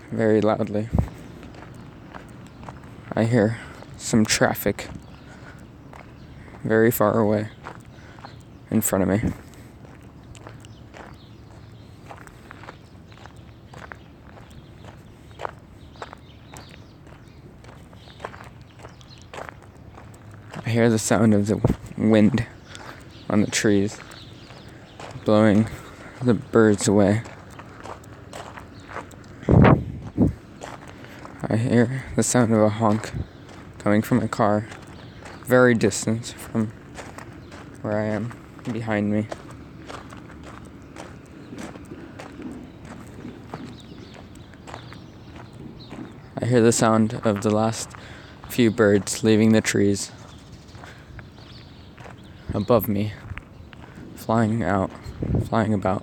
very loudly. I hear some traffic very far away in front of me. I hear the sound of the wind on the trees blowing the birds away. I hear the sound of a honk coming from a car very distant from where I am, behind me. I hear the sound of the last few birds leaving the trees above me, flying about.